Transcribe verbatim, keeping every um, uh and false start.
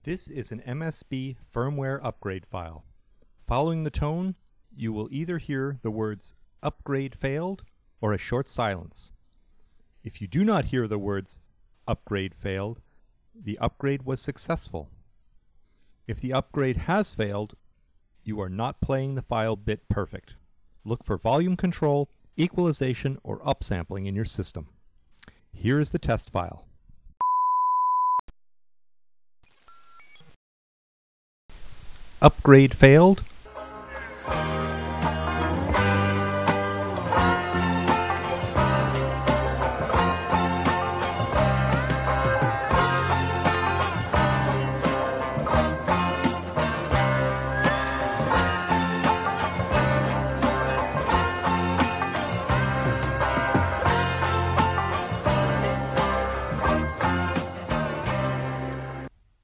This is an M S B firmware upgrade file. Following the tone, you will either hear the words "upgrade failed" or a short silence. If you do not hear the words "upgrade failed," the upgrade was successful. If the upgrade has failed, you are not playing the file bit perfect. Look for volume control, equalization, or upsampling in your system. Here is the test file. Upgrade failed,